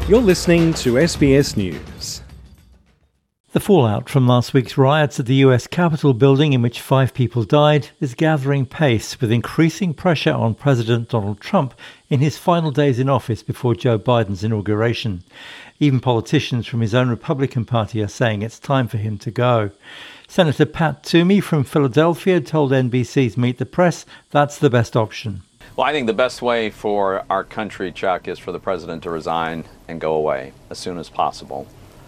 You're listening to SBS News. The fallout from last week's riots at the US Capitol building, in which 5 people died, is gathering pace, with increasing pressure on President Donald Trump in his final days in office before Joe Biden's inauguration. Even politicians from his own Republican Party are saying it's time for him to go. Senator Pat Toomey from Philadelphia told NBC's Meet the Press that's the best option. Well, I think the best way for our country, Chuck, is for the president to resign and go away as soon as possible.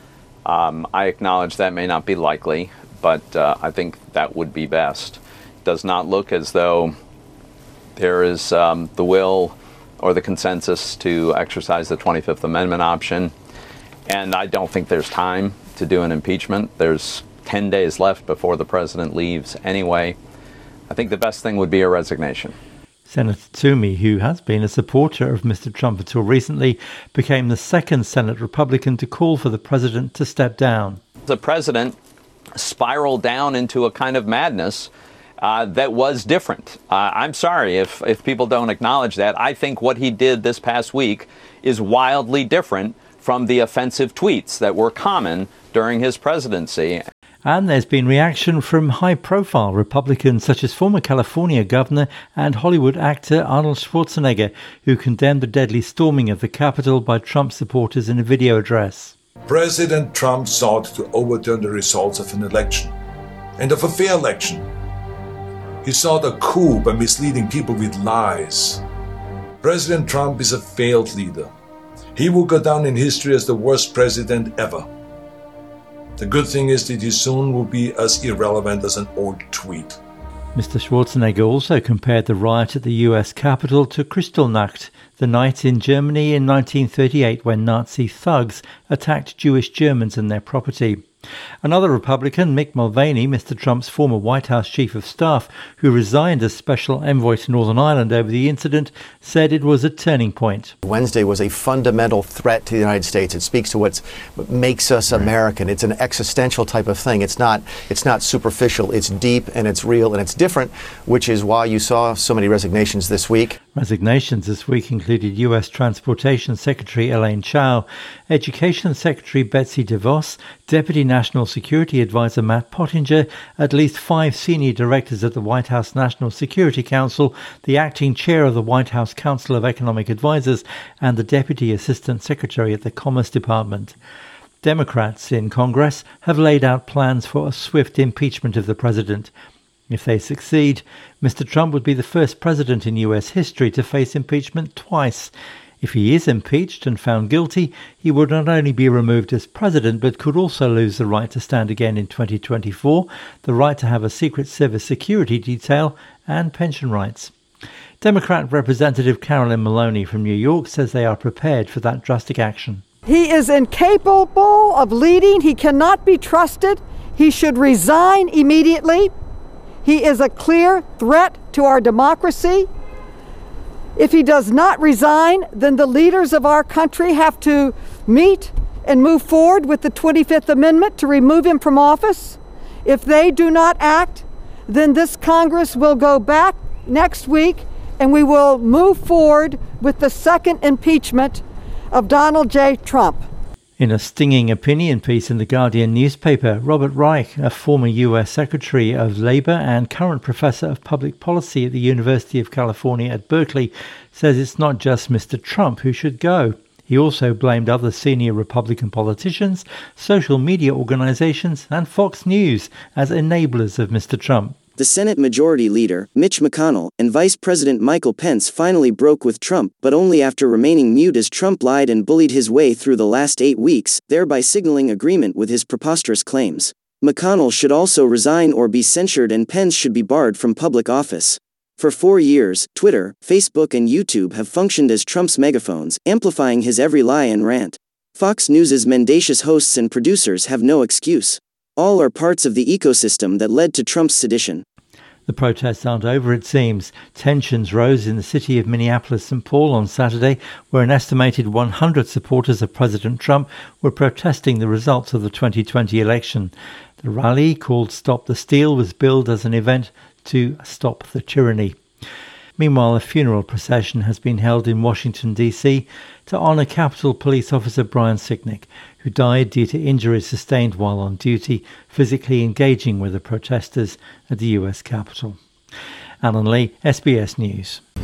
I acknowledge that may not be likely, but I think that would be best. It does not look as though there is the will or the consensus to exercise the 25th Amendment option, and I don't think there's time to do an impeachment. There's 10 days left before the president leaves anyway. I think the best thing would be a resignation. Senator Toomey, who has been a supporter of Mr. Trump until recently, became the second Senate Republican to call for the president to step down. The president spiraled down into a kind of madness that was different. I'm sorry if people don't acknowledge that. I think what he did this past week is wildly different from the offensive tweets that were common during his presidency. And there's been reaction from high-profile Republicans such as former California governor and Hollywood actor Arnold Schwarzenegger, who condemned the deadly storming of the Capitol by Trump supporters in a video address. President Trump sought to overturn the results of an election, and of a fair election. He sought a coup by misleading people with lies. President Trump is a failed leader. He will go down in history as the worst president ever. The good thing is that he soon will be as irrelevant as an old tweet. Mr. Schwarzenegger also compared the riot at the US Capitol to Kristallnacht, the night in Germany in 1938 when Nazi thugs attacked Jewish Germans and their property. Another Republican, Mick Mulvaney, Mr. Trump's former White House chief of staff, who resigned as special envoy to Northern Ireland over the incident, said it was a turning point. Wednesday was a fundamental threat to the United States. It speaks to what makes us American. It's an existential type of thing. It's not superficial. It's deep and it's real and it's different, which is why you saw so many resignations this week. Resignations this week included U.S. Transportation Secretary Elaine Chao, Education Secretary Betsy DeVos, Deputy National Security Advisor Matt Pottinger, at least 5 senior directors at the White House National Security Council, the acting chair of the White House Council of Economic Advisors, and the Deputy Assistant Secretary at the Commerce Department. Democrats in Congress have laid out plans for a swift impeachment of the president. If they succeed, Mr. Trump would be the first president in U.S. history to face impeachment twice. If he is impeached and found guilty, he would not only be removed as president, but could also lose the right to stand again in 2024, the right to have a Secret Service security detail, and pension rights. Democrat Representative Carolyn Maloney from New York says they are prepared for that drastic action. He is incapable of leading. He cannot be trusted. He should resign immediately. He is a clear threat to our democracy. If he does not resign, then the leaders of our country have to meet and move forward with the 25th Amendment to remove him from office. If they do not act, then this Congress will go back next week and we will move forward with the second impeachment of Donald J. Trump. In a stinging opinion piece in the Guardian newspaper, Robert Reich, a former U.S. Secretary of Labor and current professor of public policy at the University of California at Berkeley, says it's not just Mr. Trump who should go. He also blamed other senior Republican politicians, social media organizations, and Fox News as enablers of Mr. Trump. The Senate Majority Leader, Mitch McConnell, and Vice President Michael Pence finally broke with Trump, but only after remaining mute as Trump lied and bullied his way through the last 8 weeks, thereby signaling agreement with his preposterous claims. McConnell should also resign or be censured, and Pence should be barred from public office. For 4 years, Twitter, Facebook, and YouTube have functioned as Trump's megaphones, amplifying his every lie and rant. Fox News's mendacious hosts and producers have no excuse. All are parts of the ecosystem that led to Trump's sedition. The protests aren't over, it seems. Tensions rose in the city of Minneapolis-St. Paul on Saturday, where an estimated 100 supporters of President Trump were protesting the results of the 2020 election. The rally, called Stop the Steal, was billed as an event to stop the tyranny. Meanwhile, a funeral procession has been held in Washington, D.C. to honour Capitol Police Officer Brian Sicknick, who died due to injuries sustained while on duty, physically engaging with the protesters at the US Capitol. Alan Lee, SBS News.